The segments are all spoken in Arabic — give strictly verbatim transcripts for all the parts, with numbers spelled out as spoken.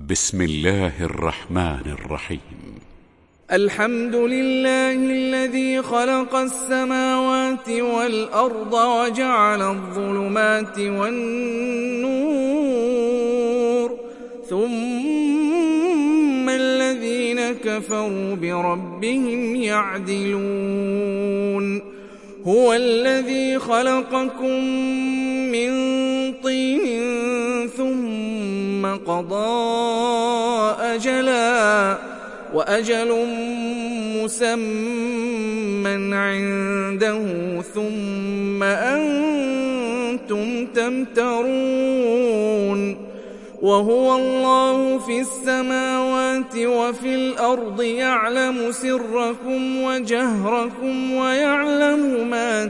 بسم الله الرحمن الرحيم. الحمد لله الذي خلق السماوات والأرض وجعل الظلمات والنور، ثم الذين كفروا بربهم يعدلون. هو الذي خلقكم من طين ثم قضى أجلا وأجل مسمى عنده ثم أنتم تمترون. وهو الله في السماوات وفي الأرض يعلم سركم وجهركم ويعلم ما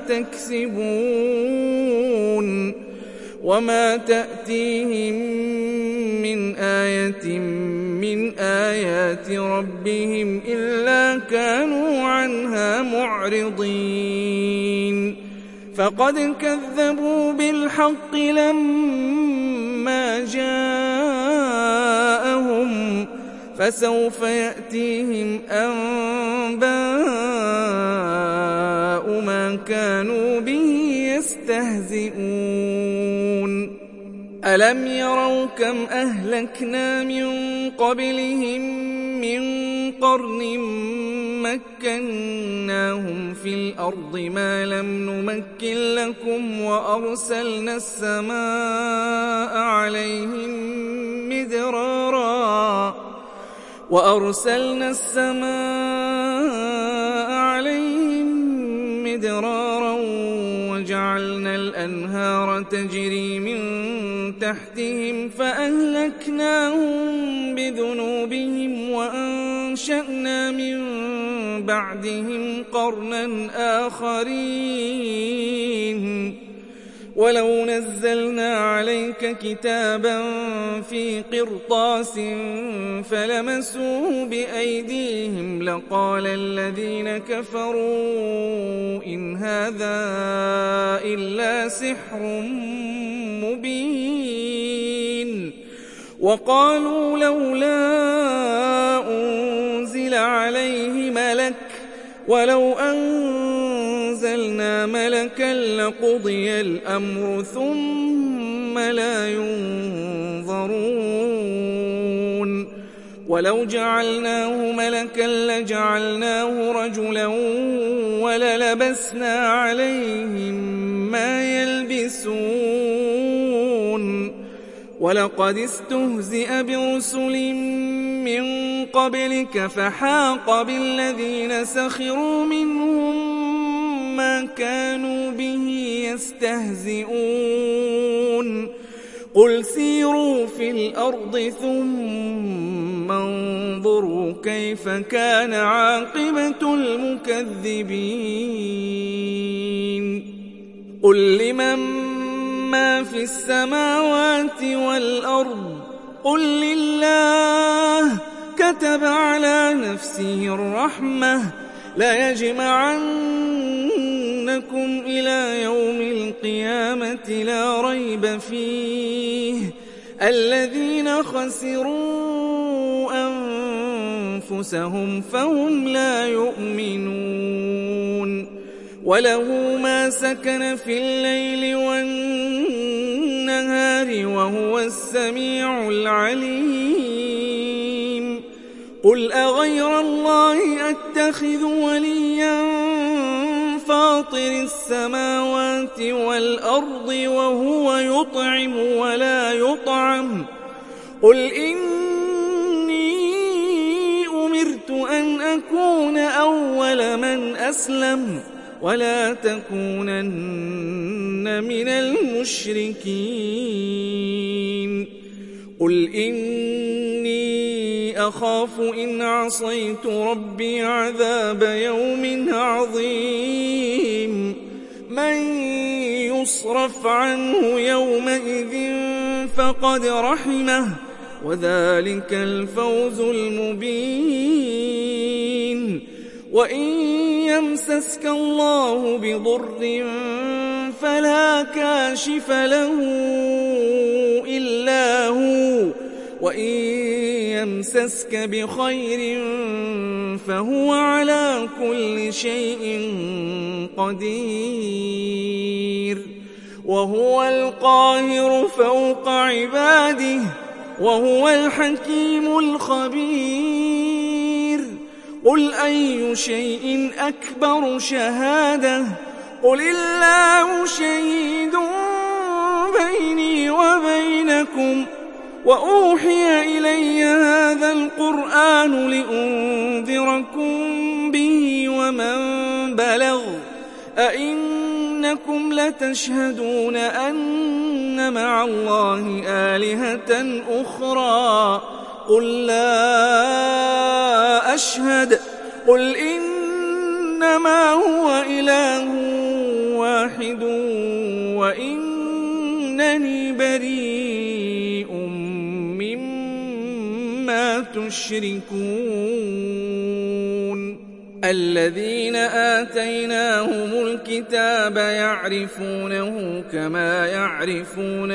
تكسبون. وما تأتيهم من آية من آيات ربهم إلا كانوا عنها معرضين. فقد كذبوا بالحق لما جاءهم، فسوف يأتيهم أنباء ما كانوا به يستهزئون. ألم يروا كم أهلكنا من قبلهم من قرن مكناهم في الأرض ما لم نمكن لكم، وأرسلنا السماء عليهم مدرارا وأرسلنا السماء عليهم مدرارا وجعلنا الأنهار تجري من تحتهم فأهلكناهم بذنوبهم وأنشأنا من بعدهم قرنا آخرين. ولو نزلنا عليك كتابا في قرطاس فلمسوه بأيديهم لقال الذين كفروا إن هذا إلا سحر مبين. وقالوا لولا أنزل عليه ملك ولو أنزلنا ملكا لقضي الأمر ثم لا ينظرون. ولو جعلناه ملكا لجعلناه رجلا وللبسنا عليهم ما يلبسون. ولقد استهزئ برسل من قبلك فحاق بالذين سخروا منهم ما كانوا به يستهزئون. قل سيروا في الأرض ثم انظروا كيف كان عاقبة المكذبين. قل لمن ما في السماوات والأرض قل لله كتب على نفسه الرحمة لا يجمعنكم إلى يوم القيامة لا ريب فيه الذين خسروا أنفسهم فهم لا يؤمنون. وله ما سكن في الليل والنهار وهو السميع العليم. قل أغير الله أتخذ وليا فاطر السماوات والأرض وهو يطعم ولا يطعم. قل إني أمرت أن أكون أول من أسلم ولا تكونن من المشركين. قل إني أخاف إن عصيت ربي عذاب يوم عظيم. من يصرف عنه يومئذ فقد رحمه وذلك الفوز المبين. وإن يمسسك الله بضر فلا كاشف له إلا هو وإن يمسسك بخير فهو على كل شيء قدير وهو القاهر فوق عباده وهو الحكيم الخبير قل أي شيء أكبر شهادة قل الله شهيد بيني وبينكم وأوحي إلي هذا القرآن لأنذركم به ومن بلغ أئنكم لتشهدون أن مع الله آلهة أخرى قل لا أشهد قل إنما هو إله واحد وإنني بريء مما تشركون الذين آتيناهم الكتاب يعرفونه كما يعرفون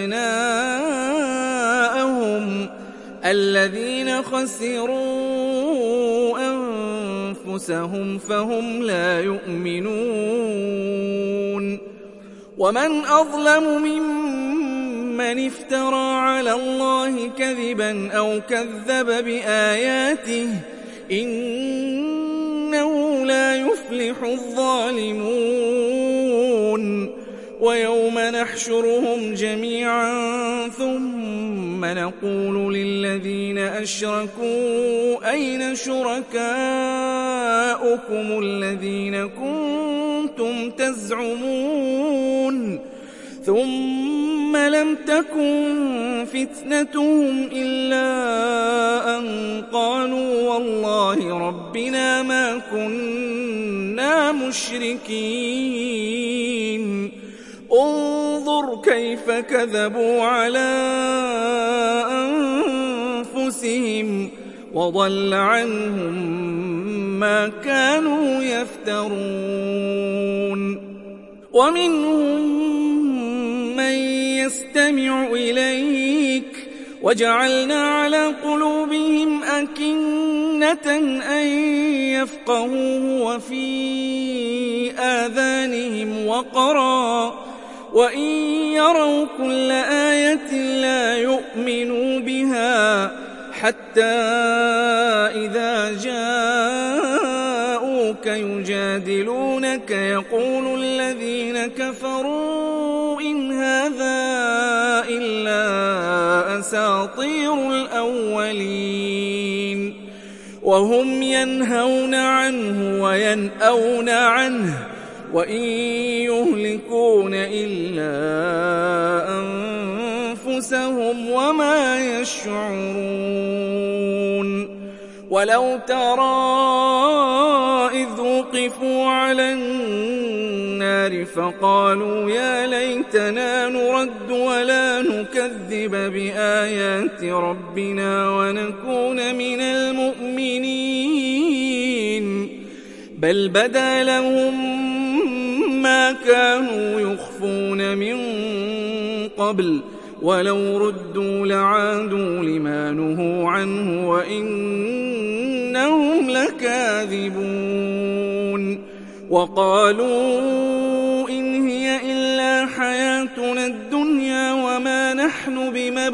أبناءهم الذين خسروا أنفسهم فهم لا يؤمنون ومن أظلم ممن افترى على الله كذبا أو كذب بآياته إنه لا يفلح الظالمون ويوم نحشرهم جميعا ثم نقول للذين أشركوا أين شركاؤكم الذين كنتم تزعمون ثم لم تكن فتنتهم إلا أن قالوا والله ربنا ما كنا مشركين انظر كيف كذبوا على أنفسهم وضل عنهم ما كانوا يفترون ومنهم من يستمع إليك وجعلنا على قلوبهم أكنة أن يفقهوه وفي آذانهم وقرا وإن يروا كل آية لا يؤمنوا بها حتى إذا جاءوك يجادلونك يقول الذين كفروا إن هذا إلا أساطير الأولين وهم ينهون عنه وينأون عنه وإن يهلكون إلا أنفسهم وما يشعرون ولو ترى إذ وقفوا على النار فقالوا يا ليتنا نرد ولا نكذب بآيات ربنا ونكون من المؤمنين بل بدا لهم ما كانوا يخفون من قبل ولو ردوا لعادوا لما نهوا عنه وإنهم لكاذبون وقالوا إن هي إلا حياتنا الدنيا وما نحن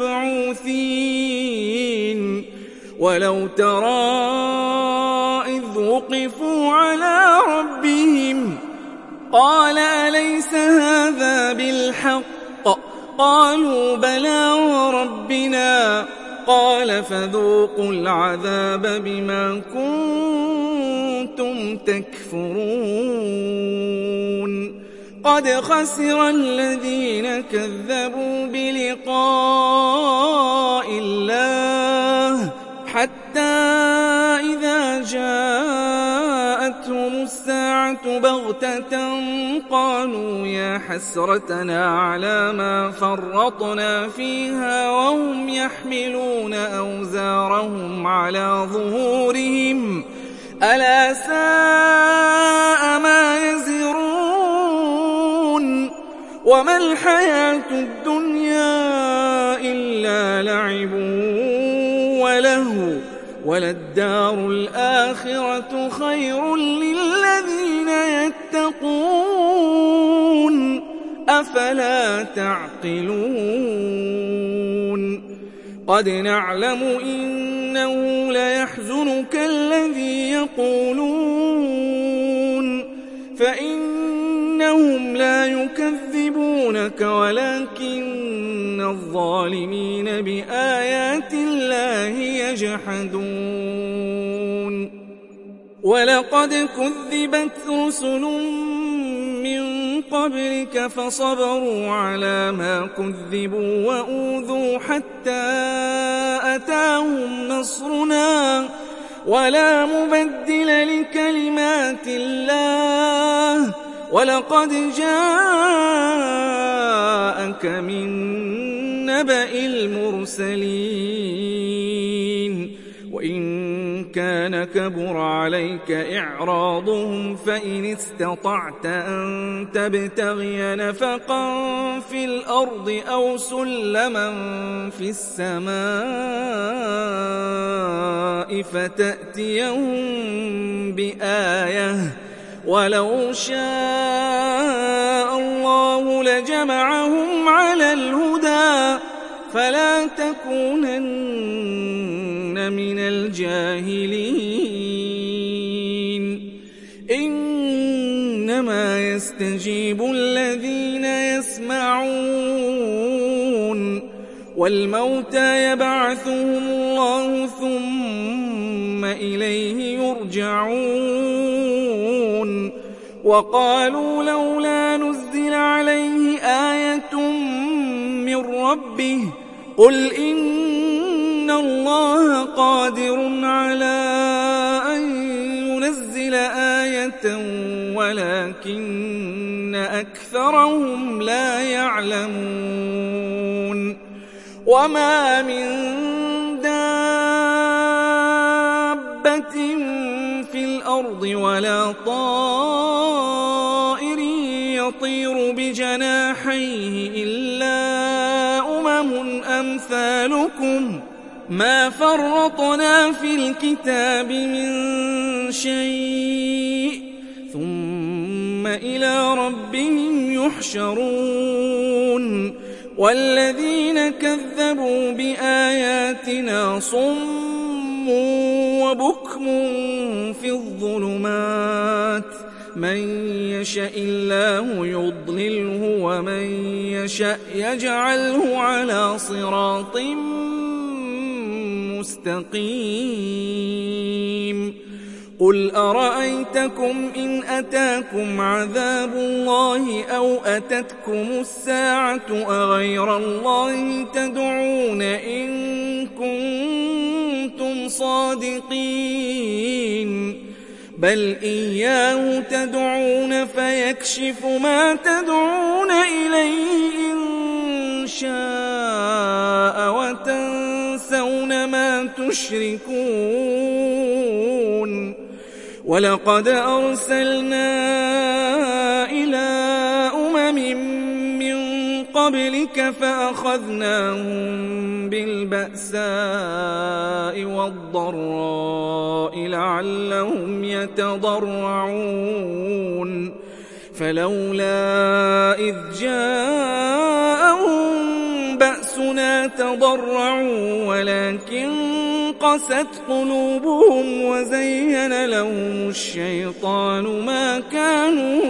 بمبعوثين ولو ترى إذ وقفوا على ربهم قال أليس هذا بالحق قالوا بلى وربنا قال فذوقوا العذاب بما كنتم تكفرون قد خسر الذين كذبوا بلقاء الله حتى إذا جاءتهم الساعة بغتة قالوا يا حسرتنا على ما فرطنا فيها وهم يحملون أوزارهم على ظهورهم ألا ساء ما يزرون وما الحياة الدنيا إلا لعب له وللدار الآخرة خير للذين يتقون أفلا تعقلون قد نعلم إنه ليحزنك الذي يقولون فإنهم لا يكذبونك ولكن الظالمين بآيات الله يجحدون ولقد كذبت رسل من قبلك فصبروا على ما كذبوا وأوذوا حتى أتاهم نصرنا ولا مبدل لكلمات الله ولقد جاءك من نبأ المرسلين وإن كان كبر عليك إعراضهم فإن استطعت أن تبتغي نفقا في الأرض أو سلما في السماء فتأتيهم بآية ولو شاء الله لجمعهم على الهدى فلا تكونن من الجاهلين إنما يستجيب الذين يسمعون والموتى يبعثهم الله ثم إليه يرجعون وقالوا لولا نزل عليه آية من ربه قل إن الله قادر على أن ينزل آية ولكن أكثرهم لا يعلمون وما من دابة في الأرض ولا طائر يطير بجناحيه إلا أمم أمثالكم ما فرطنا في الكتاب من شيء ثم إلى ربهم يحشرون والذين كذبوا بآياتنا صم وبكم في الظلمات من يشاء الله يضلله ومن يشاء يجعله على صراط مستقيم قل أرأيتكم إن أتاكم عذاب الله أو أتتكم الساعة أغير الله تدعون إن كنتم صادقين بل إياه تدعون فيكشف ما تدعون إليه إن شاء وتنسون ما تشركون ولقد أرسلنا إلى أمم من قبلك فأخذناهم بالبأساء والضراء لعلهم يتضرعون فلولا إذ جاءهم بأسنا تضرعوا ولكن قست قلوبهم وزين لهم الشيطان ما كانوا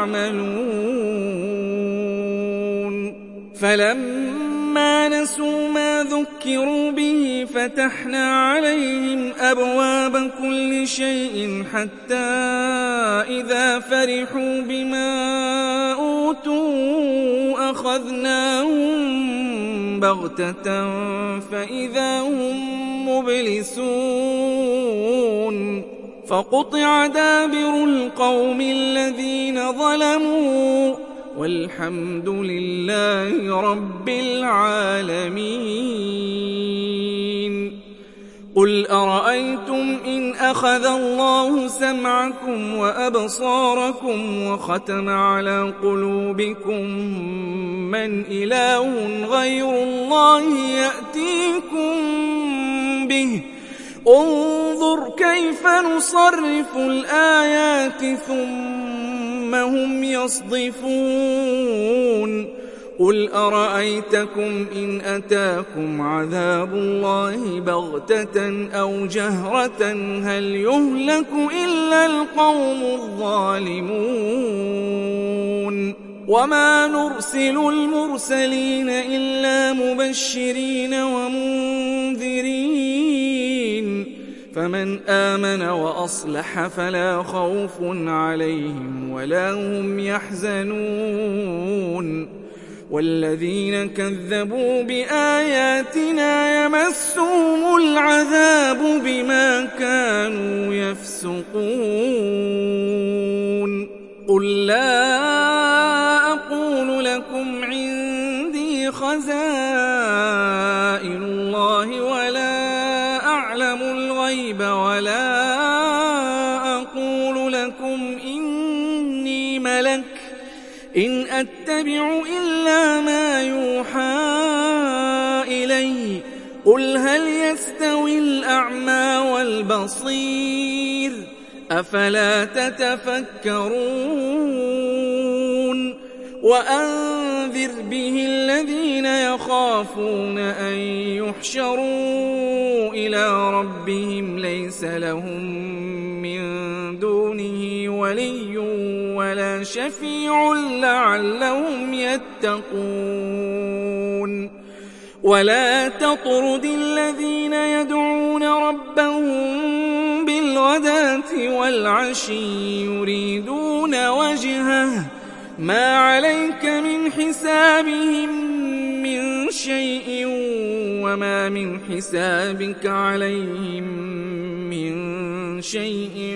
يعملون فلما نسوا ما ذكروا به فتحنا عليهم أبواب كل شيء حتى إذا فرحوا بما أوتوا أخذناهم بغتة فإذا هم مبلسون فقطع دابر القوم الذين ظلموا والحمد لله رب العالمين قل أرأيتم إن أخذ الله سمعكم وأبصاركم وختم على قلوبكم من إله غير الله يأتيكم به انظر كيف نصرف الآيات ثم هم يصدفون قل أرأيتكم إن أتاكم عذاب الله بغتة أو جهرة هل يهلك إلا القوم الظالمون وما نرسل المرسلين إلا مبشرين ومنذرين فمن آمن وأصلح فلا خوف عليهم ولا هم يحزنون والذين كذبوا بآياتنا يمسهم العذاب بما كانوا يفسقون قل لا أقول لكم عندي خزائن الله ولا أعلم الغيب ولا أقول لكم إني ملك إن أتبع إلا ما يوحى إلي قل هل يستوي الأعمى والبصير أفلا تتفكرون وأنذر به الذين يخافون أن يحشروا إلى ربهم ليس لهم من دونه ولي ولا شفيع لعلهم يتقون ولا تطرد الذين يدعون ربهم بالغداة والعشي يريدون وجهه ما عليك من حسابهم من شيء وما من حسابك عليهم من شيء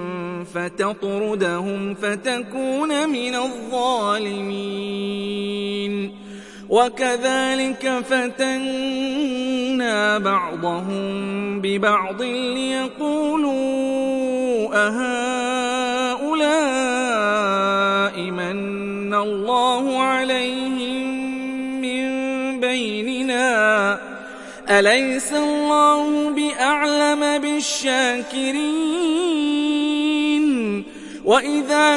فتطردهم فتكون من الظالمين وكذلك فتنا بعضهم ببعض ليقولوا أهؤلاء من الله عليهم من بيننا أليس الله بأعلم بالشاكرين وإذا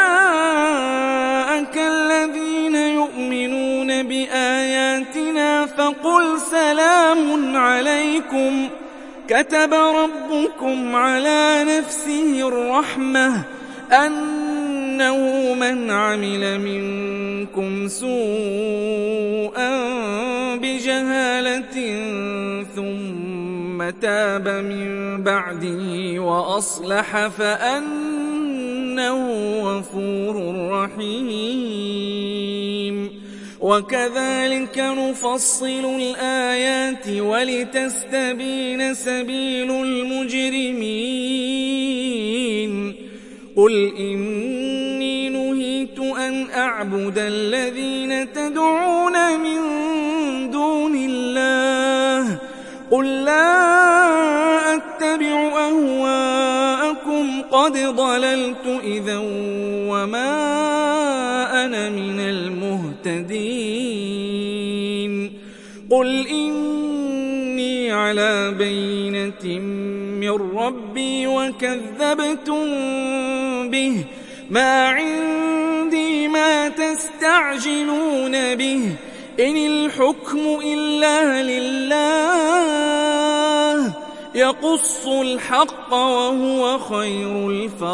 جاءك الذين يؤمنون بآياتنا فقل سلام عليكم كتب ربكم على نفسه الرحمة أنه من عمل منكم سوءا بجهالة ثم تاب من بعده وأصلح فأنه غفور رحيم وكذلك نفصل الآيات ولتستبين سبيل المجرمين قل إني نهيت أن أعبد الذين تدعون من دون الله قل لا أتبع أهواءكم قد ضللت إذا وما أنا من المهتدين قل إني على بينة من ربي وكذبتم به ما عندي ما تستعجلون به إن الحكم إلا لله يقص الحق وهو خير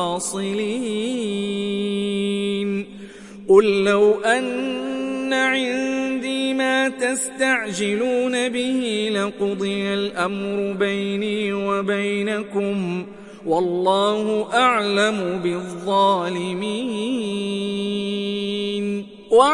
الفاصلين قل لو أن عندي ما تستعجلون به لقضي الأمر بيني وبينكم والله أعلم بالظالمين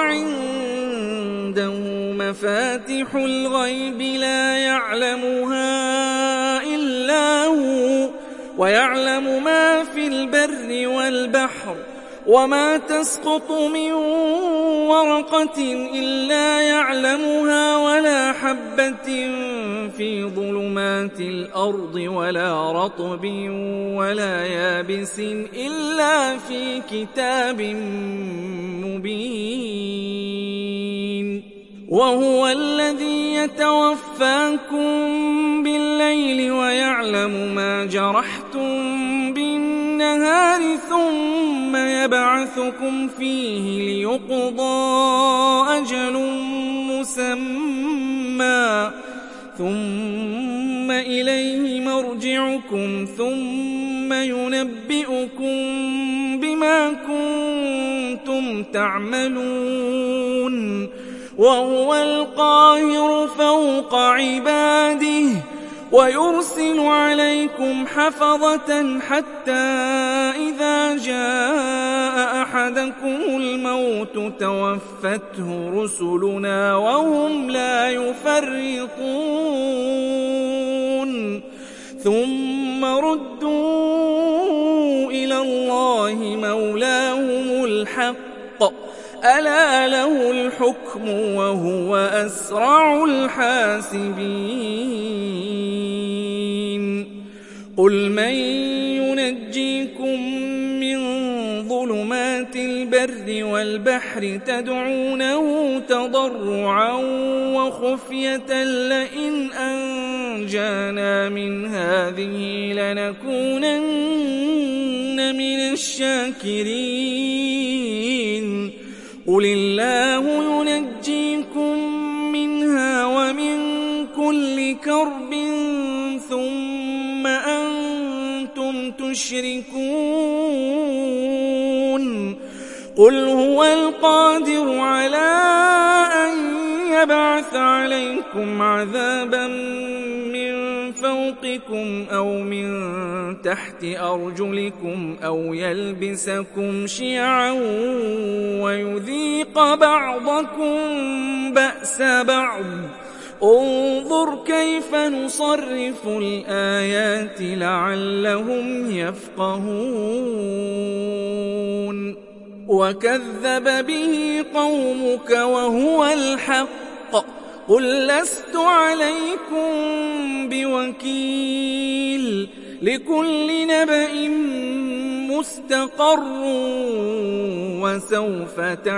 وعنده مفاتح الغيب لا يعلمها إلا هو ويعلم ما في البر والبحر وما تسقط من ورقة إلا يعلمها ولا حبة في ظلمات الأرض ولا رطب ولا يابس إلا في كتاب مبين وهو الذي يتوفاكم بالليل إذا جرحتم بالنهار ثم يبعثكم فيه ليقضى أجل مسمى ثم إليه مرجعكم ثم ينبئكم بما كنتم تعملون وهو القاهر فوق عباده ويرسل عليكم حفظة حتى إذا جاء أحدكم الموت توفته رسلنا وهم لا يفرطون ثم ردوا إلى الله مولاهم الحق ألا له الحكم وهو أسرع الحاسبين قل من ينجيكم من ظلمات البر والبحر تدعونه تضرعا وخفية لئن أنجانا من هذه لنكونن من الشاكرين قل الله ينجيكم منها ومن كل كرب ثم أنتم تشركون قل هو القادر على أن يبعث عليكم عذابا من فوقكم أو من تحت أرجلكم أو يلبسكم شيعا ويذيق بعضكم بأس بعض انظر كيف نصرف الآيات لعلهم يفقهون وكذب به قومك وهو الحق قل لست عليكم بوكيل لكل نبأ مستقر وسوف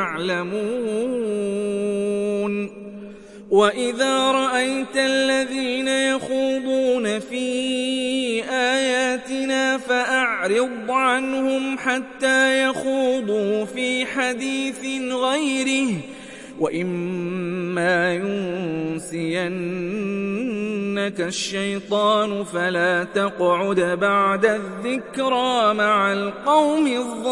تعلمون وإذا رأيت الذين يخوضون في آياتنا فأعرض عنهم حتى يخوضوا في حديث غيره وإما ينسينك الشيطان فلا تقعد بعد الذكرى مع القوم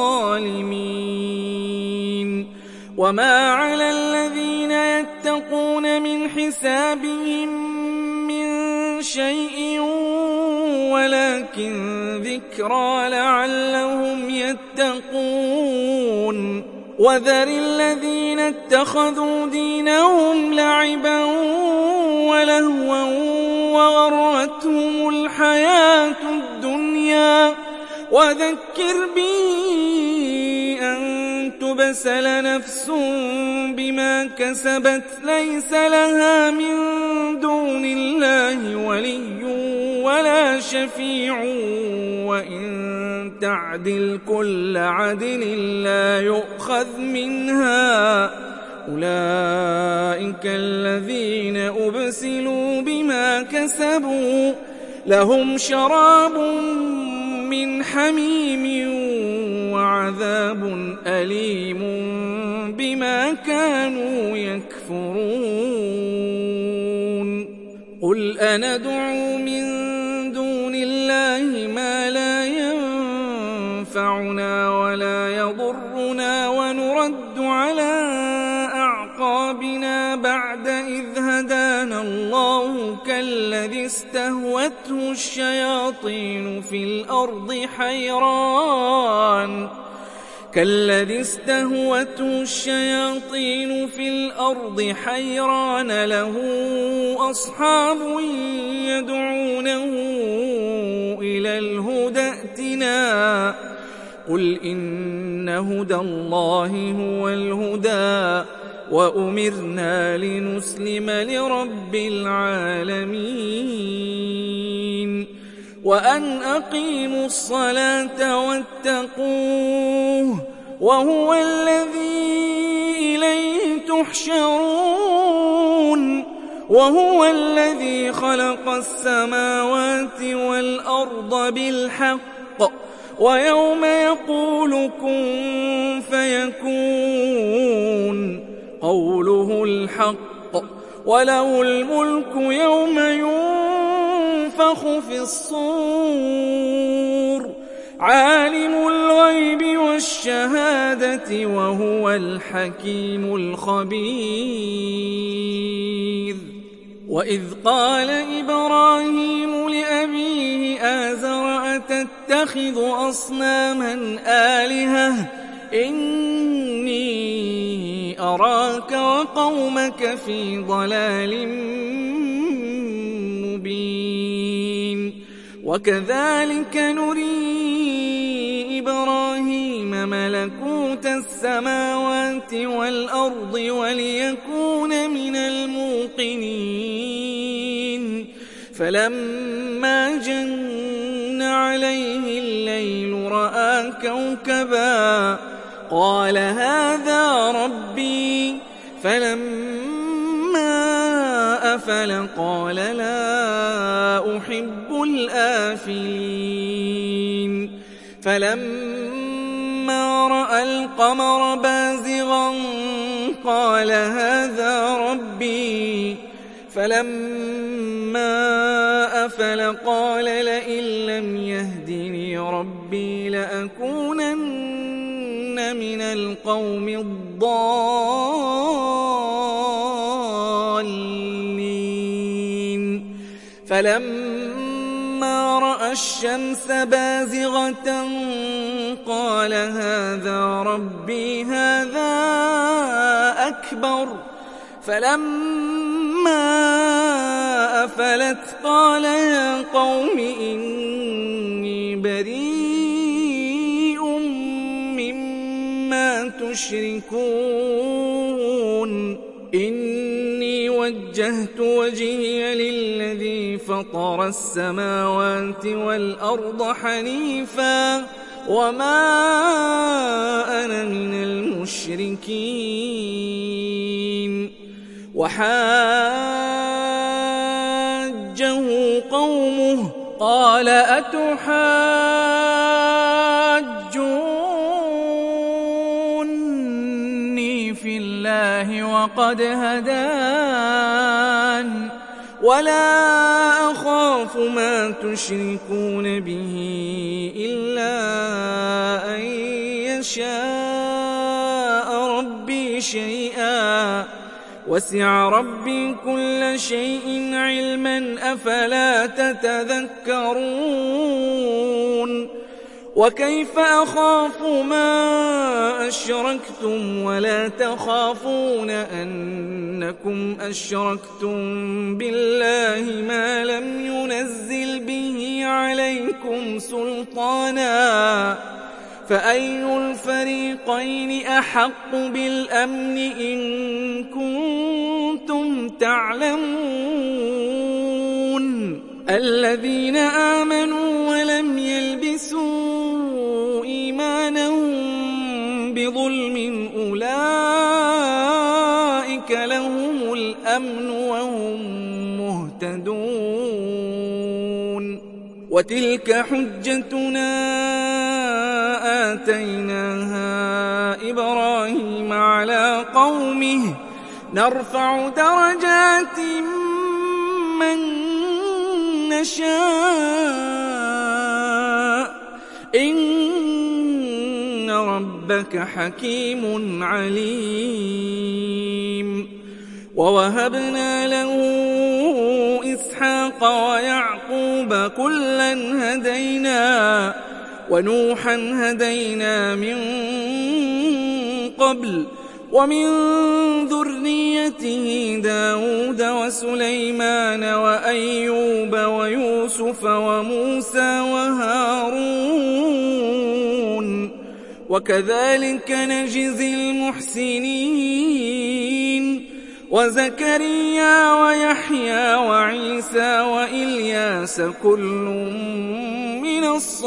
الظالمين وما على الذين يتقون من حسابهم من شيء ولكن ذكرى لعلهم يتقون وذر الذين اتخذوا دينهم لعبا ولهوا وغرتهم الحياة الدنيا وذكر به أن تبسل نفس بما كسبت ليس لها من دون الله ولي ولا شفيع وإن تعدل كل عدل لا يؤخذ منها أولئك الذين أبسلوا بما كسبوا لهم شراب من حميم وعذاب أليم بما كانوا يكفرون قل أندعو من دون الله ما لا ينفعنا ولا يضرنا ونرد على أعقابنا بعد إذ هدانا الله كالذي استهوته الشياطين في الأرض حيران كالذي استهوته الشياطين في الأرض حيران له أصحاب يدعونه إلى الهدى ائتنا قل إن هدى الله هو الهدى وأمرنا لنسلم لرب العالمين وأن أقيموا الصلاة واتقوه وهو الذي إليه تحشرون وهو الذي خلق السماوات والأرض بالحق ويوم يقول كن فيكون قوله الحق وله الملك يوم ينفخ في الصور عالم الغيب والشهادة وهو الحكيم الخبير. وإذ قال إبراهيم لأبيه آزر أتتخذ أصناما آلهة إني أراك وقومك في ضلال مبين. وكذلك نري إبراهيم ملكوت السماوات والأرض وليكون من الموقنين. فلما جن عليه الليل رأى كوكبا قال هذا ربي فلما أفل قال لا أحب الآفلين. فلما رأى القمر بازغا قال هذا ربي فلما أفل قال لئن لم يهدني ربي لأكونن من القوم الضالين. فلما رأى الشمس بازغة قال هذا ربي هذا أكبر. فلما أفلت قال يا قوم إني بريء مما تشركون إني وجهت وجهي للذي فطر السماوات والأرض حنيفا وما أنا من المشركين. وحاجه قومه قال أتحاجوني في الله وقد هدان ولا أخاف ما تشركون به إلا أن يشاء ربي شيئا وسع ربي كل شيء علما أفلا تتذكرون. وكيف أخاف ما أشركتم ولا تخافون أنكم أشركتم بالله ما لم ينزل به عليكم سلطانا فأي الفريقين أحق بالأمن إن كنتم تعلمون. الذين آمنوا ولم يلبسوا إيمانهم بظلم أولئك لهم الأمن وهم مهتدون. وتلك حجتنا آتيناها إبراهيم على قومه نرفع درجات من نشاء إن ربك حكيم عليم. ووهبنا له إسحاق ويعقوب كلا هدينا ونوحا هدينا من قبل ومن ذريته داود وسليمان وأيوب ويوسف وموسى وهارون وكذلك نجزي المحسنين. وزكريا ويحيى وعيسى وإلياس كل من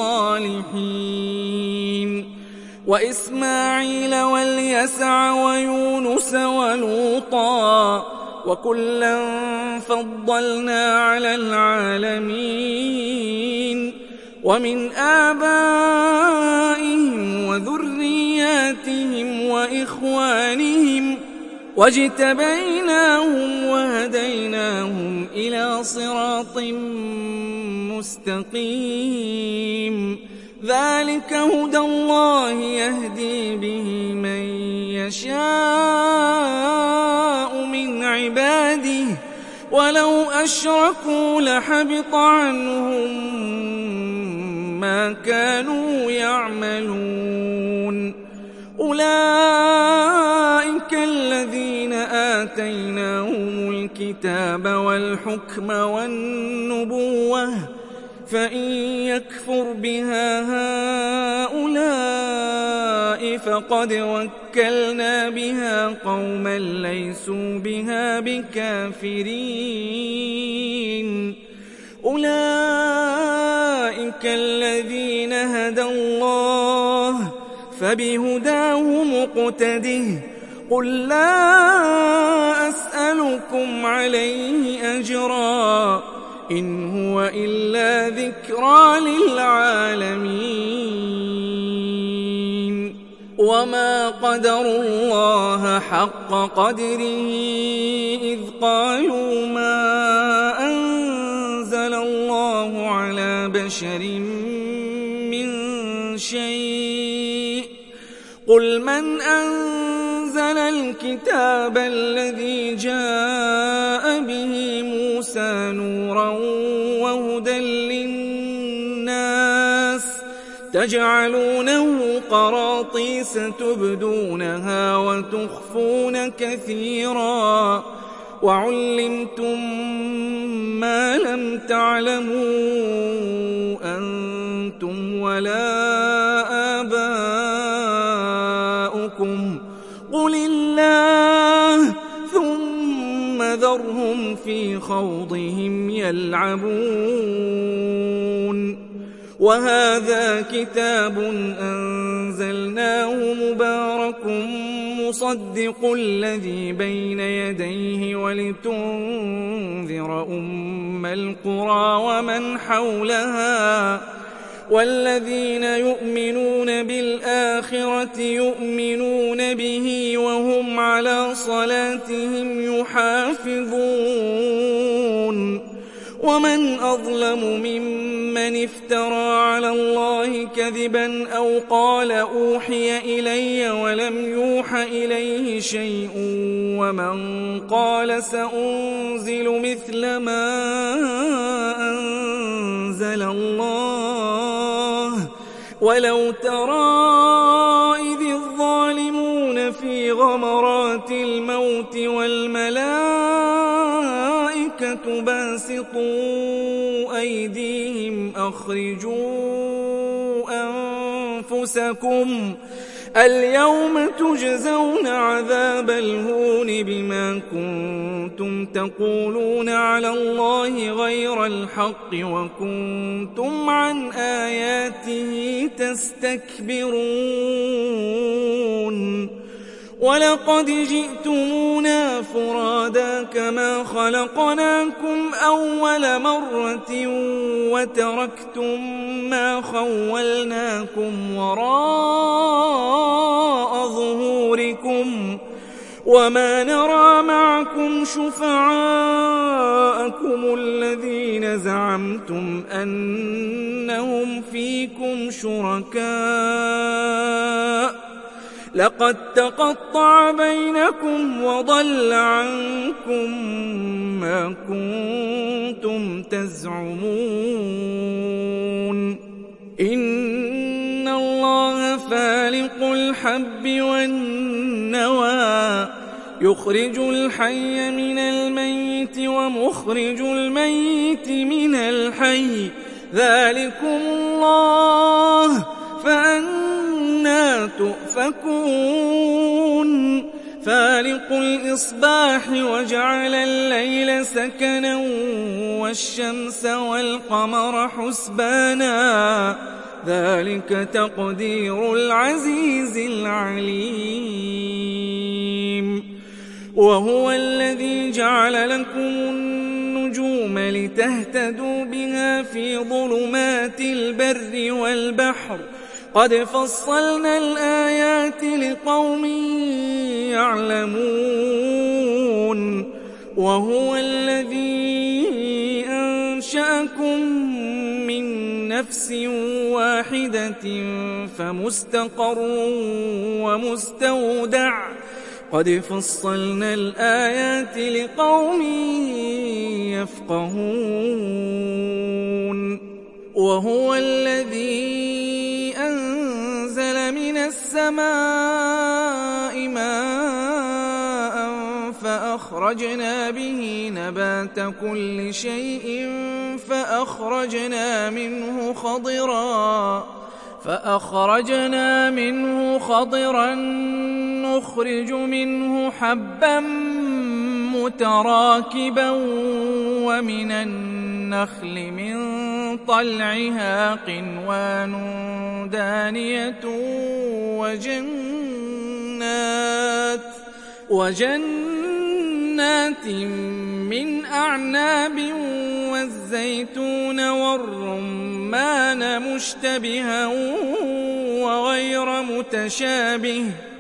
الصالحين وإسماعيل واليسع ويونس ولوطا وكلا فضلنا على العالمين ومن آبائهم وذرياتهم وإخوانهم واجتبيناهم وهديناهم إلى صراط مستقيم ذلك هدى الله يهدي به من يشاء من عباده ولو أشركوا لحبط عنهم ما كانوا يعملون أولئك الذين آتيناهم الكتاب والحكم والنبوة فإن يكفر بها هؤلاء فقد وكلنا بها قوما ليسوا بها بكافرين أولئك الذين هدى الله فبهداه مقتده قل لا أسألكم عليه أجرا إن هو إلا ذكرى للعالمين وما قدروا الله حق قدره إذ قالوا ما أنزل الله على بشر من شيء قل من أنزل الكتاب الذي جاء به موسى نورا وهدى للناس تجعلونه قراطيس تبدونها وتخفون كثيرا وعلمتم ما لم تعلموا أنتم ولا آباؤكم قل الله ثم ذرهم في خوضهم يلعبون وهذا كتاب أنزلناه مبارك مصدق الذي بين يديه ولتنذر أم القرى ومن حولها والذين يؤمنون بالآخرة يؤمنون به وهم على صلاتهم يحافظون ومن أظلم ممن افترى على الله كذبا أو قال أوحي إلي ولم يوح إليه شيء ومن قال سأنزل مثل ما أنزل الله ولو ترى إذ الظالمون في غمرات الموت والملائكة باسطوا أيديهم أخرجوا أنفسكم اليوم تجزون عذاب الهون بما كنتم تقولون على الله غير الحق وكنتم عن آياته تستكبرون ولقد جئتمونا فرادا كما خلقناكم أول مرة وتركتم ما خولناكم وراء ظهوركم وما نرى معكم شفعاءكم الذين زعمتم أنهم فيكم شركاء لقد تقطع بينكم وضل عنكم ما كنتم تزعمون إن الله فالق الحب والنوى يخرج الحي من الميت ومخرج الميت من الحي ذلكم الله فأنى تؤفكون فالق الإصباح وجعل الليل سكنا والشمس والقمر حسبانا ذلك تقدير العزيز العليم وهو الذي جعل لكم النجوم لتهتدوا بها في ظلمات البر والبحر قد فصلنا الآيات لقوم يعلمون وهو الذي أنشأكم من نفس واحدة فمستقر ومستودع قد فصلنا الآيات لقوم يفقهون وهو الذي أنزل من السماء ماء فأخرجنا به نبات كل شيء فأخرجنا منه خضرا فأخرجنا منه خضرا نخرج منه حبا متراكبا ومن النخل من طلعها قنوان دانية وجنات وجنات من أعناب والزيتون والرمان مشتبها وغير متشابه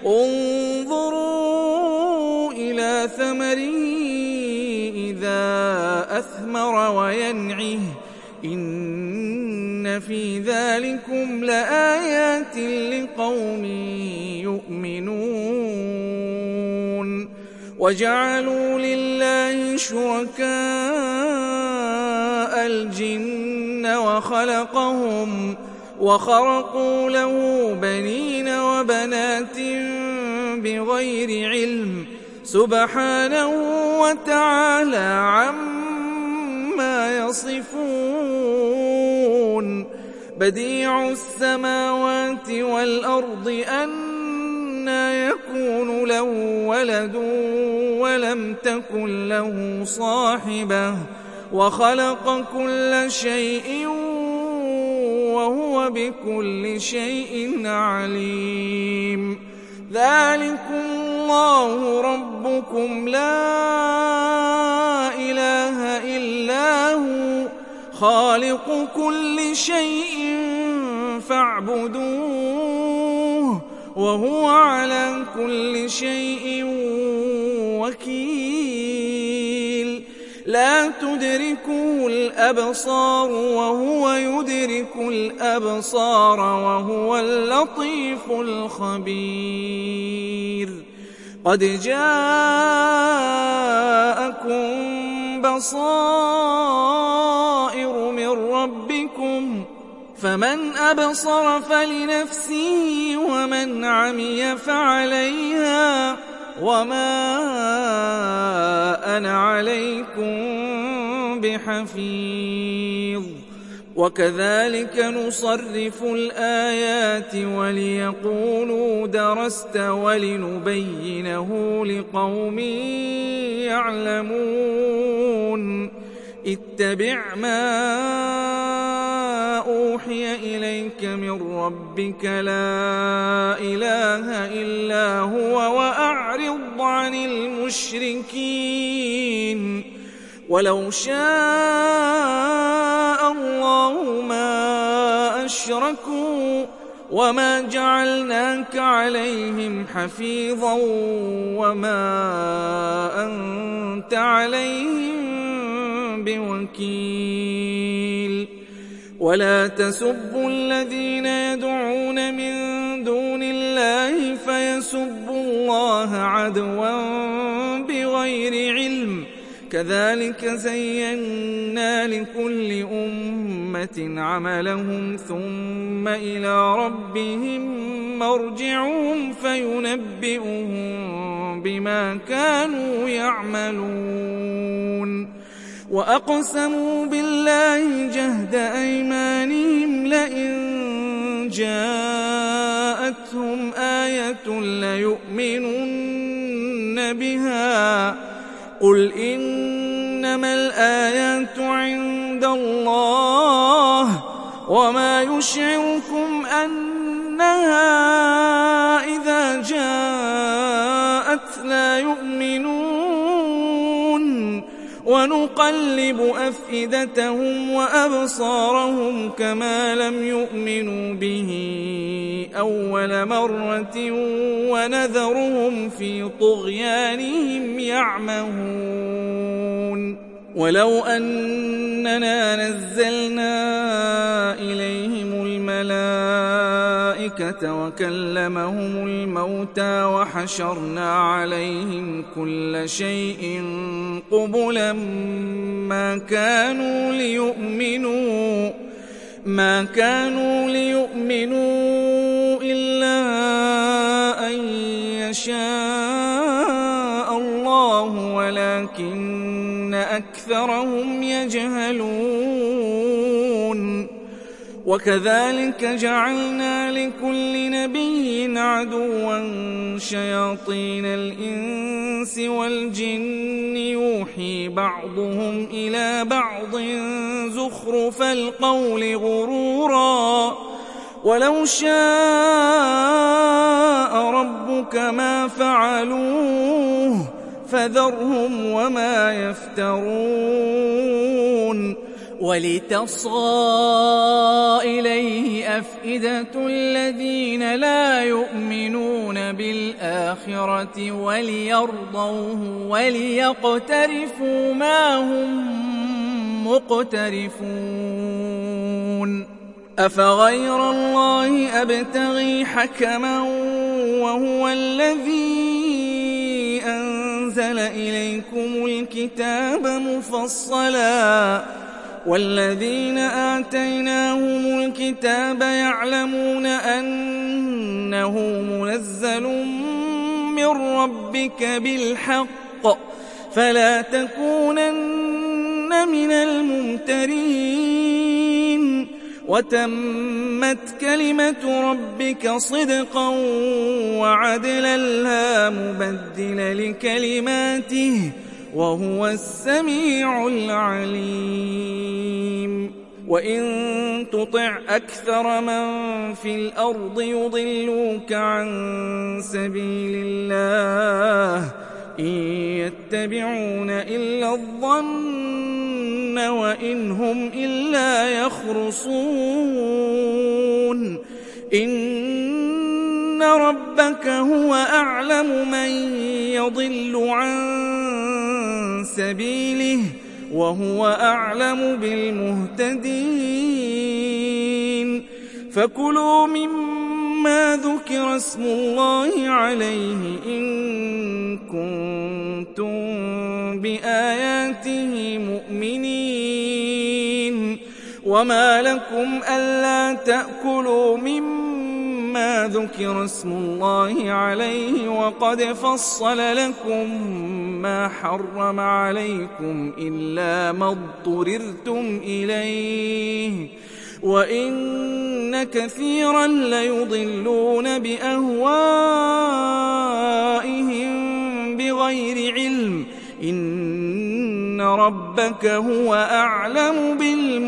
انظروا إلى ثمره إذا أثمر وينعه إن في ذلكم لآيات لقوم يؤمنون وجعلوا لله شركاء الجن وخلقهم وخرقوا له بنين وبنات بغير علم سبحانه وتعالى عما يصفون بديع السماوات والأرض أنى يكون له ولد ولم تكن له صاحبة وخلق كل شيء وهو بكل شيء عليم ذلكم الله ربكم لا إله إلا هو خالق كل شيء فاعبدوه وهو على كل شيء وكيل لا تدركه الأبصار وهو يدرك الأبصار وهو اللطيف الخبير قد جاءكم بصائر من ربكم فمن أبصر فلنفسه ومن عمي فعليها وما أنا عليكم بحفيظ وكذلك نصرف الآيات وليقولوا درست ولنبينه لقوم يعلمون اتبع ما أوحي إليك من ربك لا إله إلا هو وأعرض عن المشركين ولو شاء الله ما أشركوا وما جعلناك عليهم حفيظا وما أنت عليهم بوكيل ولا تسبوا الذين يدعون من دون الله فيسبوا الله عدوا بغير علم كذلك زينا لكل أمة عملهم ثم إلى ربهم مرجعهم فينبئهم بما كانوا يعملون وأقسموا بالله جهد أيمانهم لئن جاءتهم آية ليؤمنن بها قل إنما الآيات عند الله وما يشعركم أنها إذا جاءت لا يؤمنون ونقلب أفئدتهم وأبصارهم كما لم يؤمنوا به أول مرة ونذرهم في طغيانهم يعمهون ولو أننا نزلنا إليهم الملائكة وكلمهم الموتى وحشرنا عليهم كل شيء قبلا ما كانوا ليؤمنوا ما كانوا ليؤمنوا إلا أن يشاء الله ولكن أكثرهم يجهلون وكذلك جعلنا لكل نبي عدوا شياطين الإنس والجن يوحي بعضهم إلى بعض زخرف القول غرورا ولو شاء ربك ما فعلوه فذرهم وما يفترون ولتصغى إليه أفئدة الذين لا يؤمنون بالآخرة وليرضوه وليقترفوا ما هم مقترفون أفغير الله أبتغي حكما وهو الذي أنزل إليكم الكتاب مفصلا والذين آتيناهم الكتاب يعلمون أنه منزل من ربك بالحق فلا تكونن من الممترين وتمت كلمة ربك صدقا وعدلا لا مبدل لكلماته وهو السميع العليم وإن تطع أكثر من في الأرض يضلوك عن سبيل الله إن يتبعون إلا الظن وإن هم إلا يخرصون إن ربك هو أعلم من يضل عن سبيله وهو أعلم بالمهتدين فكلوا مما ذكر اسم الله عليه إن كنتم بآياته مؤمنين وما لكم ألا تأكلوا مما ذكر اسم الله عليه وقد فصل لكم ما حرم عليكم إلا ما اضطررتم إليه وإن كثيرا ليضلون بأهوائهم بغير علم إن ربك هو أعلم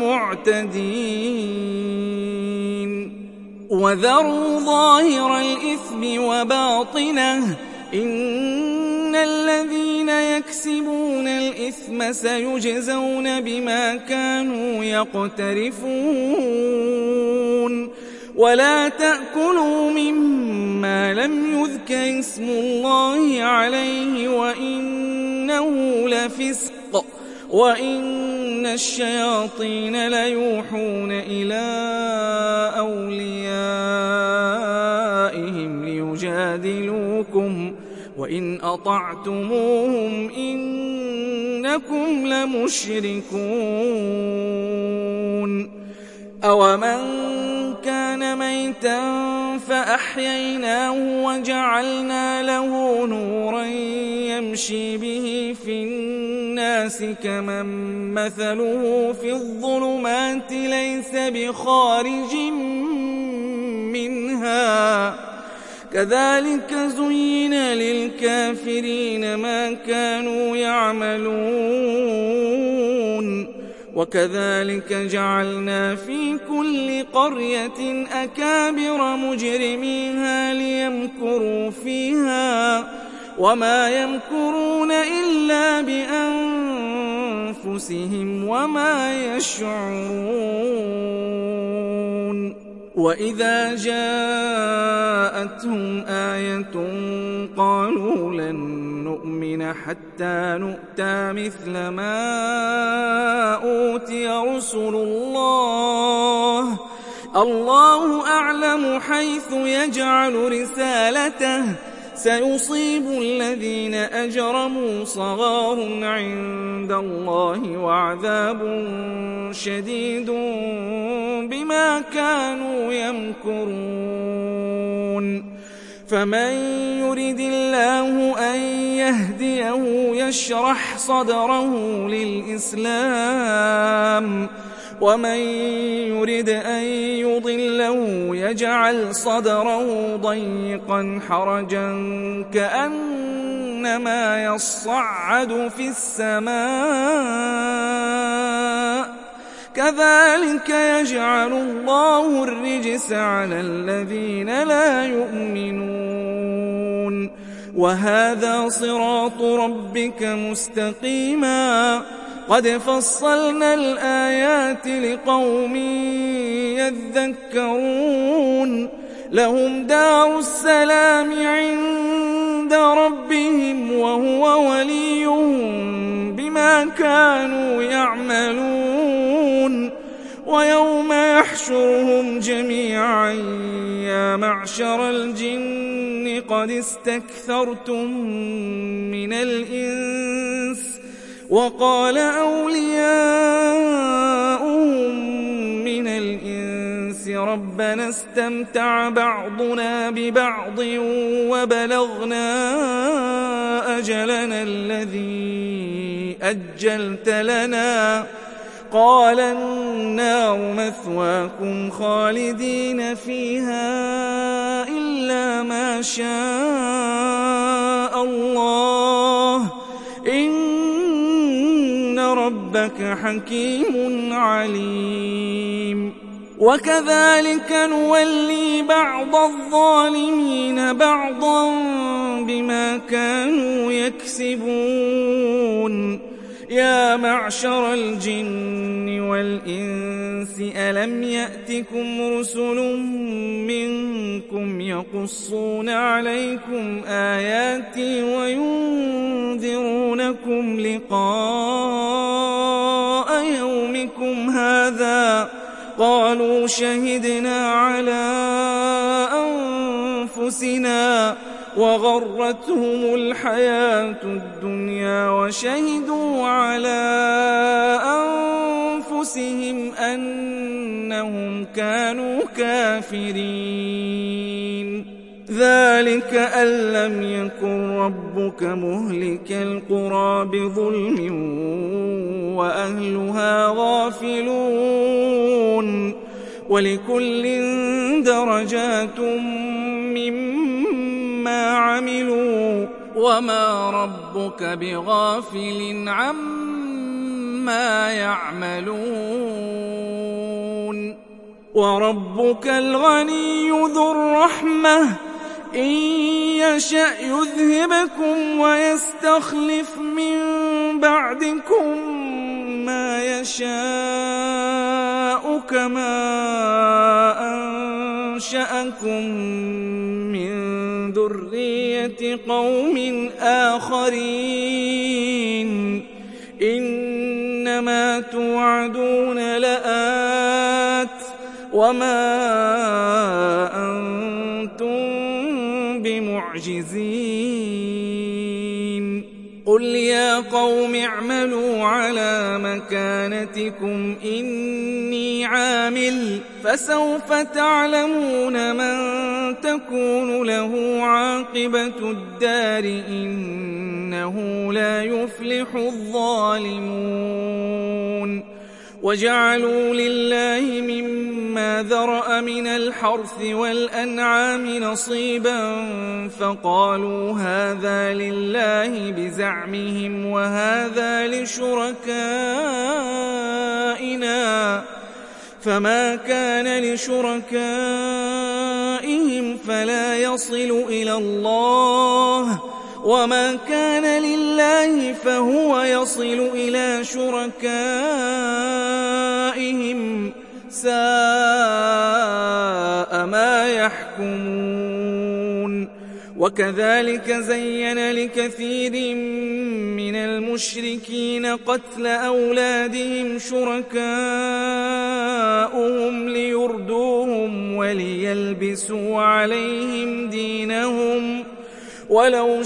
بالمعتدين وذروا ظاهر الإثم وباطنه إن الذين يكسبون الإثم سيجزون بما كانوا يقترفون ولا تأكلوا مما لم يذكر اسم الله عليه وإنه لفسق وإن الشياطين ليوحون إلى أوليائهم ليجادلوكم وإن أطعتموهم إنكم لمشركون أومن كان ميتا فأحييناه وجعلنا له نورا يمشي به في الناس كمن مثله في الظلمات ليس بخارج منها كذلك زين للكافرين ما كانوا يعملون وكذلك جعلنا في كل قرية أكابر مجرميها ليمكروا فيها وما يمكرون إلا أنفسهم وما يشعرون. وإذا جاءتهم آية قالوا لن نؤمن حتى نؤتى مثل ما أوتي رسل الله الله أعلم حيث يجعل رسالته سيصيب الذين أجرموا صغار عند الله وعذاب شديد بما كانوا يمكرون. فمن يرد الله أن يهديه يشرح صدره للإسلام ومن يرد أن يضله يجعل صدره ضيقا حرجا كأنما يصعد في السماء كذلك يجعل الله الرجس على الذين لا يؤمنون. وهذا صراط ربك مستقيما قد فصلنا الآيات لقوم يذكرون. لهم دار السلام عند ربهم وهو وليهم بما كانوا يعملون. ويوم يحشرهم جميعا يا معشر الجن قد استكثرتم من الإنس وقال أولياؤهم من الإنس ربنا استمتع بعضنا ببعض وبلغنا أجلنا الذي أجلت لنا قال النار مثواكم خالدين فيها إلا ما شاء الله إن ربك حكيم عليم. وكذلك نولي بعض الظالمين بعضا بما كانوا يكسبون. يا معشر الجن والإنس ألم يأتكم رسل منكم يقصون عليكم آياتي وينذرونكم لقاء يومكم هذا قالوا شهدنا على أنفسنا وغرتهم الحياة الدنيا وشهدوا على أنفسهم أنهم كانوا كافرين. ذلك أن لم يكن ربك مهلك القرى بظلم وأهلها غافلون ولكل درجات مما عملوا وما ربك بغافل عما يعملون. وربك الغني ذو الرحمة إن يشأ يذهبكم ويستخلف من بعدكم ما يشاء كما أنشأكم من ذرية قوم آخرين إنما توعدون لآت وما أنتم بمعجزين. قل يا قوم اعملوا على مكانتكم إني عامل فسوف تعلمون من تكون له عاقبة الدار إنه لا يفلح الظالمون. وجعلوا لله مما ذرأ من الحرث والأنعام نصيبا فقالوا هذا لله بزعمهم وهذا لشركائنا فما كان لشركائهم فلا يصل إلى الله وما كان لله فهو يصل إلى شركائهم ساء ما يحكمون وكذلك زين لكثير من المشركين قتل أولادهم شركاؤهم ليردوهم وليلبسوا عليهم دينهم ولو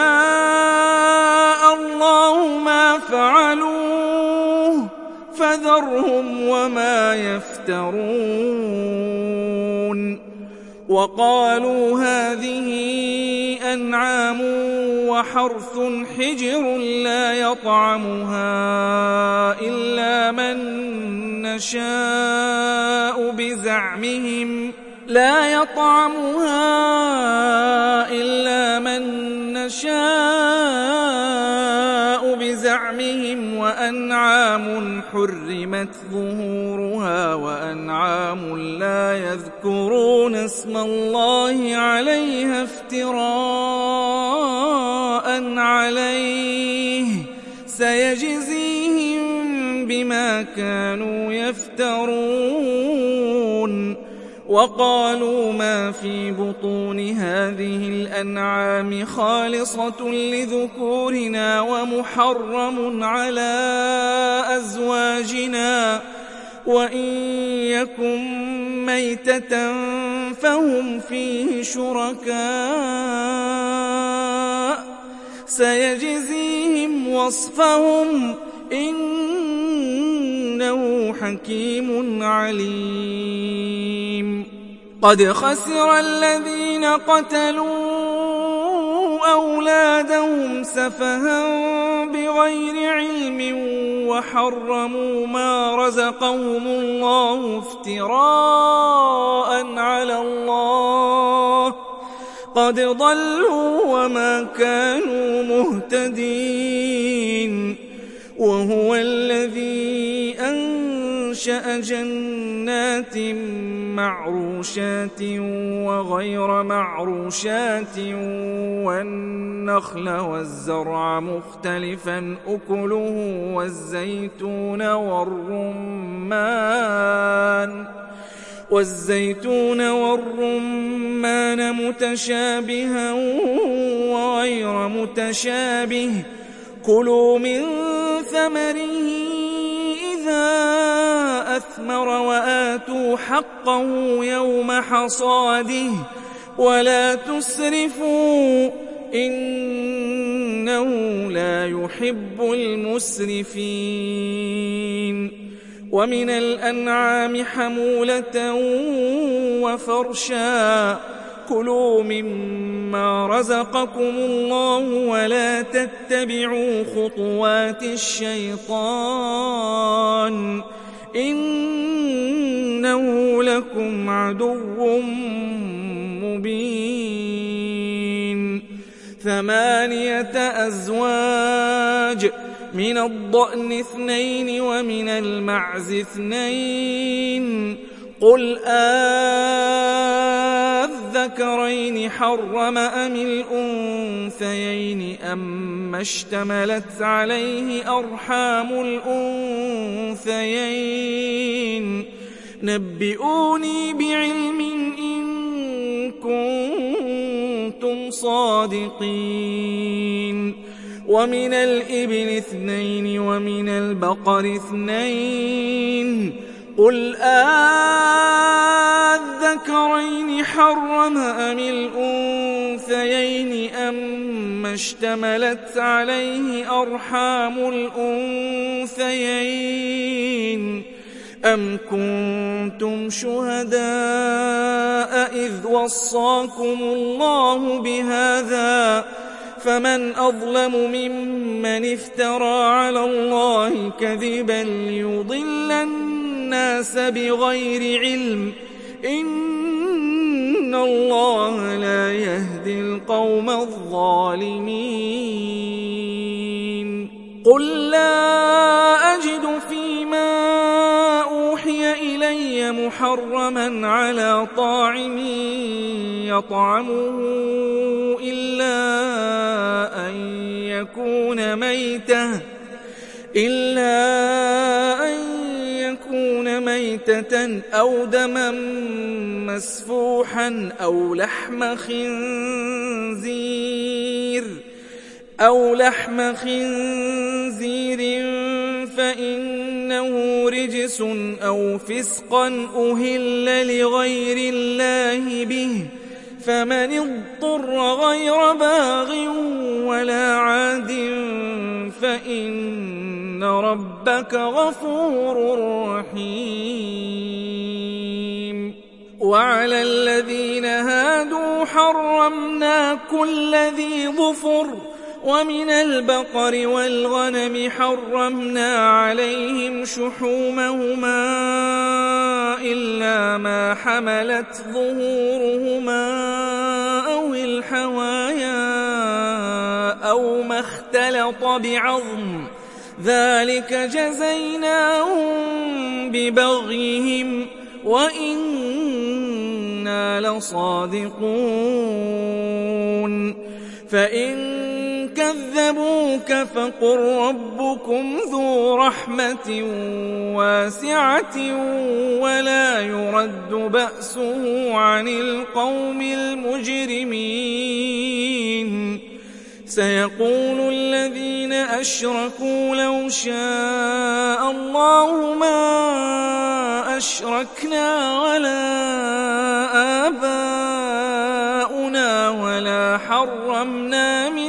شاء الله ما فعلوه فذرهم وما يفترون وقالوا هذه أنعام وحرث حجر لا يطعمها إلا من نشاء بزعمهم لا يطعمها إلا من نشاء بزعمهم وأنعام حرمت ظهورها وأنعام لا يذكرون اسم الله عليها افتراء عليه سيجزيهم بما كانوا يفترون وقالوا ما في بطون هذه الأنعام خالصة لذكورنا ومحرم على أزواجنا وإن يكن ميتة فهم فيه شركاء سيجزيهم وصفهم إنه حكيم عليم قد خسر الذين قتلوا أولادهم سفها بغير علم وحرموا ما رزقهم الله افتراء على الله قد ضلوا وما كانوا مهتدين وهو الذي أنشأ جنات معروشات وغير معروشات والنخل والزرع مختلفا أكله والزيتون والرمان والزيتون والرمان متشابها وغير متشابه كلوا من ثمره إذا أثمر وآتوا حقه يوم حصاده ولا تسرفوا إنه لا يحب المسرفين ومن الأنعام حمولة وفرشا كلوا مما رزقكم الله ولا تتبعوا خطوات الشيطان إنه لكم عدو مبين ثمانية أزواج من الضأن اثنين ومن المعز اثنين قل أذكرين حرم أم الأنثيين أم اشتملت عليه أرحام الأنثيين نبئوني بعلم إن كنتم صادقين ومن الإبل اثنين ومن البقر اثنين قل أذكرين حرم أم الأنثيين أم اشتملت عليه أرحام الأنثيين أم كنتم شهداء إذ وصاكم الله بهذا فمن أظلم ممن افترى على الله كذبا ليضل الناس بغير علم إن الله لا يهدي القوم الظالمين قل لا أجد فيما أوحي إلي الهدي محرما على طاعم يطعمه إلا أن يكون ميتة إلا أن يكون ميتة أو دما مسفوحا أو لحم خنزير أو لحم خنزير فإنه رجس أو فسقا أهل لغير الله به فمن اضطر غير باغ ولا عاد فإن ربك غفور رحيم. وعلى الذين هادوا حرمنا كل ذي ظفر ومن البقر والغنم حرمنا عليهم شحومهما إلا ما حملت ظهورهما أو الحوايا أو ما اختلط بعظم ذلك جزيناهم ببغيهم وإنا لصادقون. فإن كذبوك فقل ربكم ذو رحمة واسعة ولا يرد بأسه عن القوم المجرمين. سيقول الذين أشركوا لو شاء الله ما أشركنا ولا آباؤنا ولا حرمنا من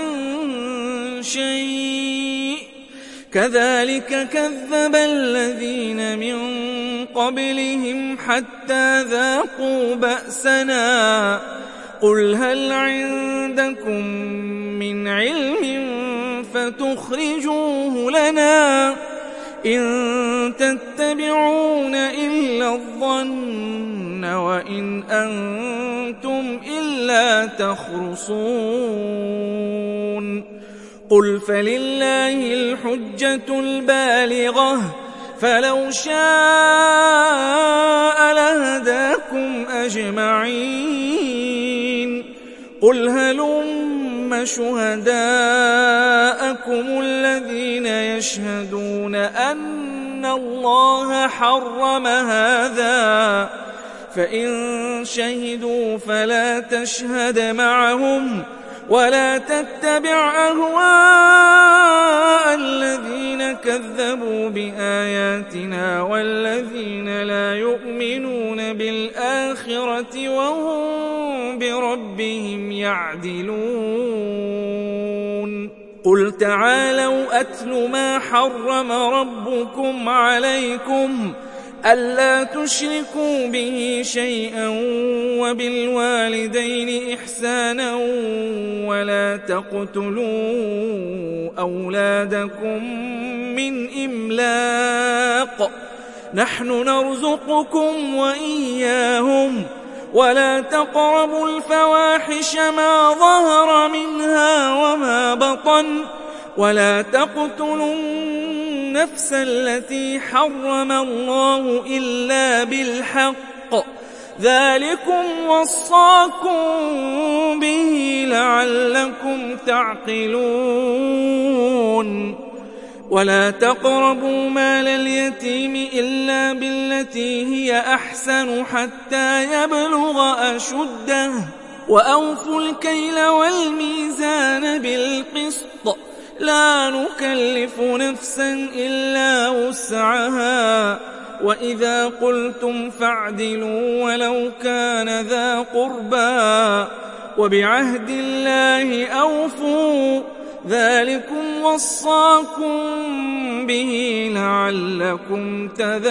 شيء كذلك كذب الذين من قبلهم حتى ذاقوا بأسنا. قل هل عندكم من علم فتخرجوه لنا إن تتبعون إلا الظن وإن أنتم إلا تخرصون. قل فلله الحجة البالغة فلو شاء لهداكم أجمعين. قل هلم شهداءكم الذين يشهدون أن الله حرم هذا فإن شهدوا فلا تشهد معهم ولا تتبع أهواء الذين كذبوا بآياتنا والذين لا يؤمنون بالآخرة وهم بربهم يعدلون. قل تعالوا أتل ما حرم ربكم عليكم ألا تشركوا به شيئا وبالوالدين إحسانا ولا تقتلوا أولادكم من إملاق نحن نرزقكم وإياهم ولا تقربوا الفواحش ما ظهر منها وما بطن ولا تقتلوا النفس التي حرم الله إلا بالحق ذلكم وصاكم به لعلكم تعقلون. ولا تقربوا مال اليتيم إلا بالتي هي أحسن حتى يبلغ أشده وأوفوا الكيل والميزان بالقسط لا نكلف نفسا إلا وسعها وإذا قلتم فاعدلوا ولو كان ذا قربى وبعهد الله أوفوا ذلكم وصاكم به لعلكم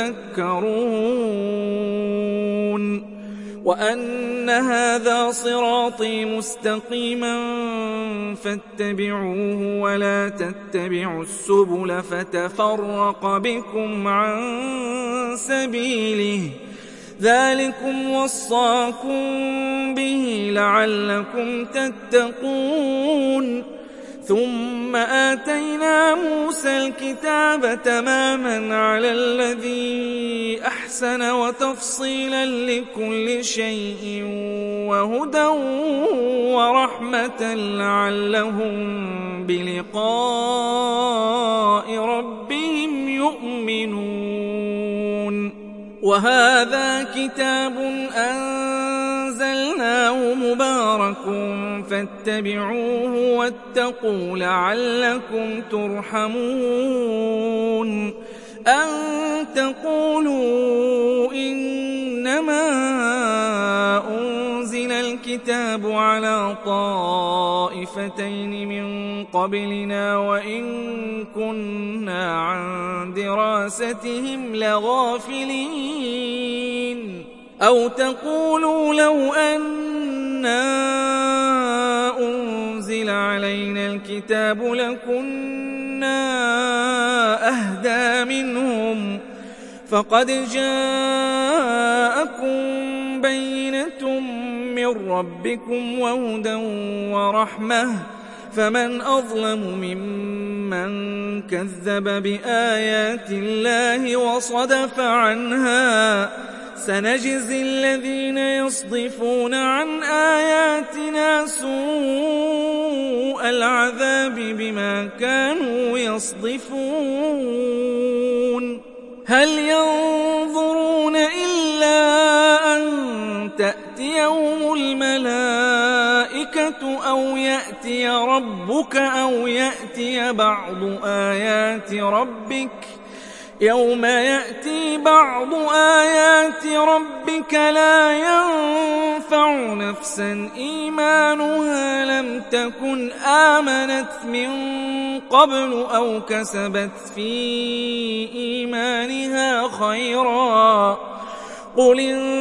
تذكرون. وأن هذا صراطي مستقيما فاتبعوه ولا تتبعوا السبل فتفرق بكم عن سبيله ذلكم وصاكم به لعلكم تتقون. ثم آتينا موسى الكتاب تماما على الذي أحسن وتفصيلا لكل شيء وهدى ورحمة لعلهم بلقاء ربهم يؤمنون. وهذا كتاب أنزلناه مبارك فاتبعوه واتقوا لعلكم ترحمون. أن تقولوا إنما أنزل الكتاب على طائفتين من قبلنا وإن كنا عن دراستهم لغافلين. أو تقولوا لو أنا أنزل علينا الكتاب لكنا أهدى منهم فقد جاءكم بينة من ربكم وهدى ورحمة فمن أظلم ممن كذب بآيات الله وصدف عنها. سنجزي الذين يصدفون عن آياتنا سوء العذاب بما كانوا يصدفون. هل ينظرون إلا أن تأتيهم الملائكة أو يأتي ربك أو يأتي بعض آيات ربك؟ يوم يأتي بعض آيات ربك لا ينفع نفسا إيمانها لم تكن آمنت من قبل أو كسبت في إيمانها خيرا. قل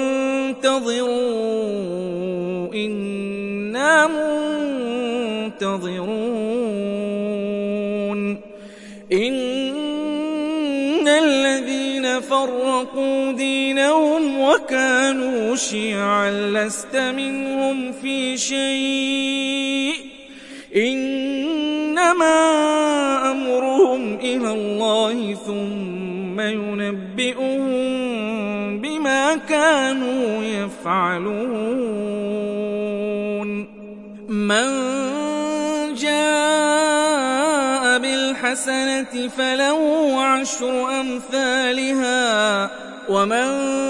انتظروا إنا منتظرون. إن الذين فرقوا دينهم وكانوا شيعا لست منهم في شيء إنما أمرهم إلى الله ثم ينبئهم بما كانوا يفعلون. من جاء بالحسنة فله عشر أمثالها ومن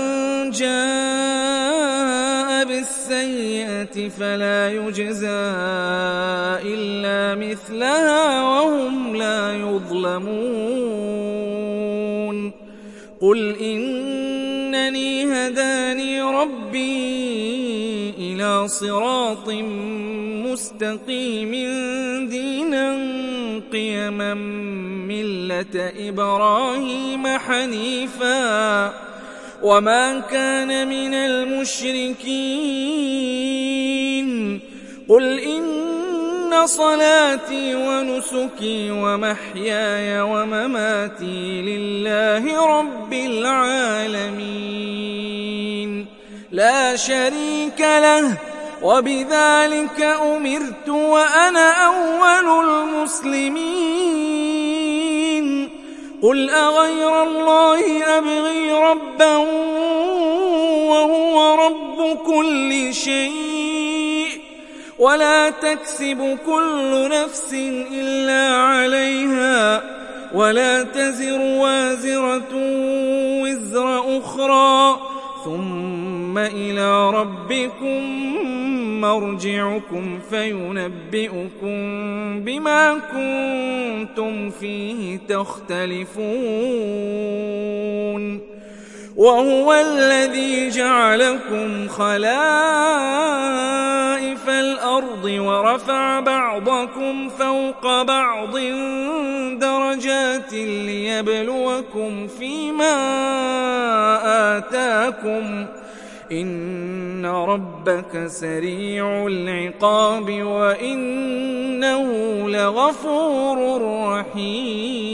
جاء بالسيئة فلا يجزى إلا مثلها وهم لا يظلمون. قل إنني هداني ربي إلى صراط مستقيم دينا قيما ملة إبراهيم حنيفا وما كان من المشركين. قل إن صلاتي ونسكي ومحياي ومماتي لله رب العالمين لا شريك له وبذلك أمرت وأنا أول المسلمين. قل أغير الله أبغي ربا وهو رب كل شيء ولا تكسب كل نفس إلا عليها ولا تزر وازرة وزر أخرى ثم إلى ربكم مرجعكم فينبئكم بما كنتم فيه تختلفون. وهو الذي جعلكم خلائف الأرض ورفع بعضكم فوق بعض درجات ليبلوكم فيما آتاكم إن ربك سريع العقاب وإنه لغفور رحيم.